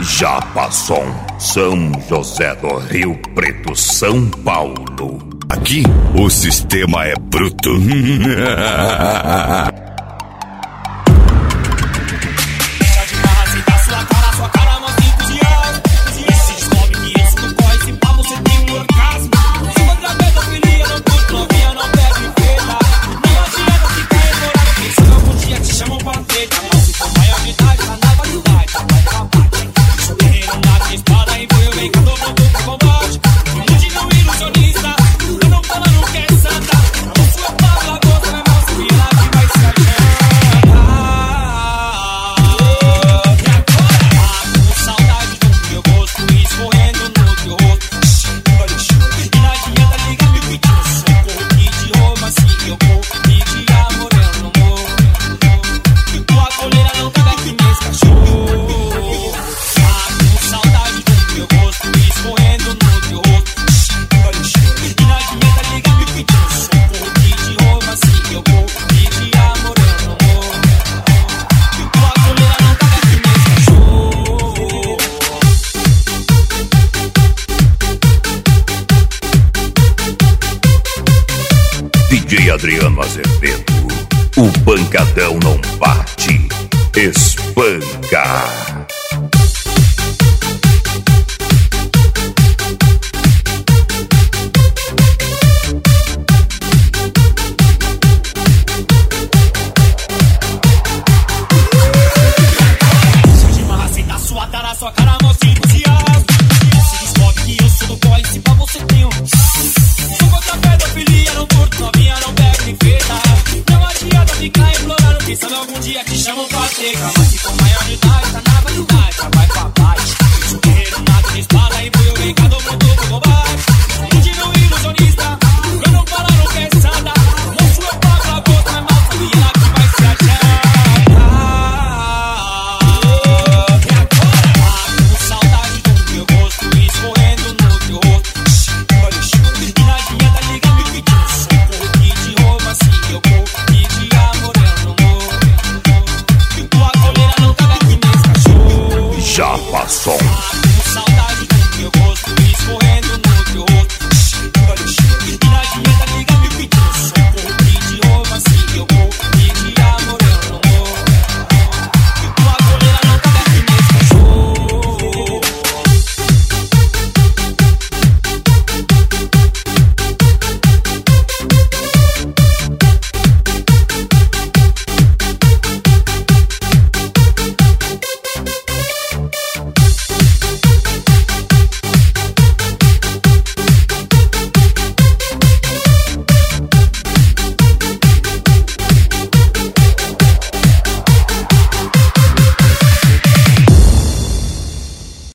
Japassom, São José do Rio Preto, São Paulo. Aqui o sistema é bruto. DJ Adriano Azevedo, o pancadão não bate, espanca. Sua cara mostra entusiasmo. Se descobre que eu sou do boy, se pra você tem um. Sou contra a pedofilia, não curto novinha, não pega nem feita. Não adianta ficar implorando, quem sabe algum dia te chamam pra treta. Mas se for maior de idade, tá na validade, já vai pra paz. Sou guerreiro, nada de espada, e fui o brincador pro topo combate. Iludido, ilusionista, eu não falo, não quer nada. Mostro eu pago a gota, mas mal sabia que vai se achar. Japassom,